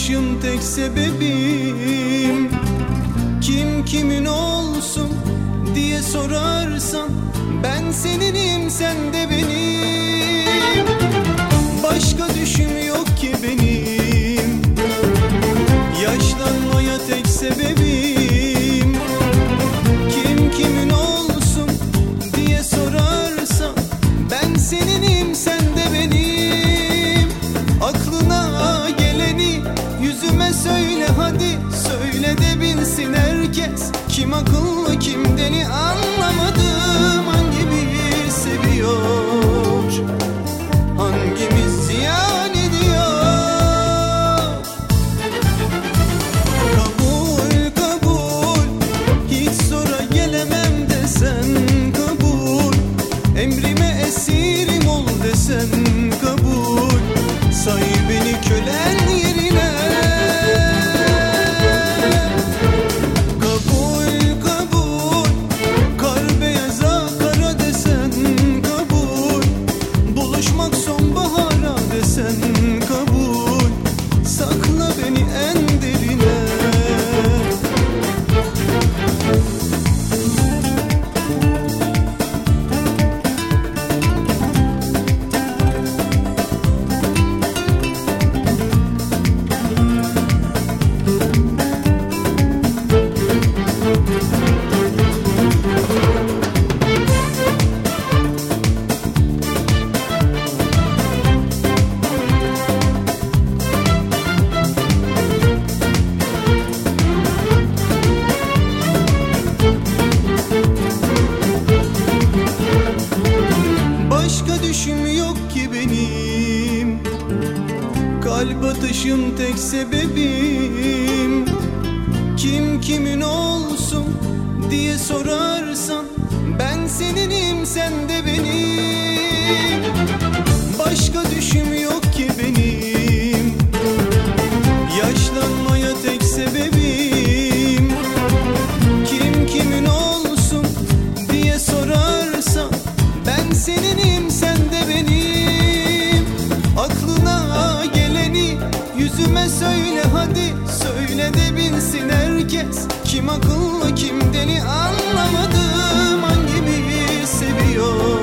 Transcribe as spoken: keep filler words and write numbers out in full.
kapatışım tek sebebim. Kim kimin olsun diye sorarsan, ben seninim sen de benim. Başka düşüm yok ki benim, yaşlanmaya tek sebebim. Kim kimin olsun diye sorarsan, ben seninim sen de benim. Aklına geleni yüzüme söyle hadi, söyle de bilsin herkes. Kim akıllı kim deli anlamadım. Hangimiz seviyor, hangimiz ziyan ediyor? Kabul kabul, hiç sonra gelemem desen kabul. Emrime esirim ol desen kabul. Say beni kölen yerine. Kabul kabul, kar beyaza kara desen kabul. Buluşmak sonbahara desen kabul. Sakla beni en derine. Başka düşüm yok ki benim, kalp atışım tek sebebim. Kim kimin olsun diye sorarsan, ben seninim sen de benim. Başka düşüm yok ki benim, yaşlanmaya tek sebebim. Kim kimin olsun diye sorarsan, ben seninim sen de benim. Aklına geleni yüzüme söyle hadi, söyle de bilsin herkes. Kim akıllı kim deli anlamadım. Hangimiz seviyor,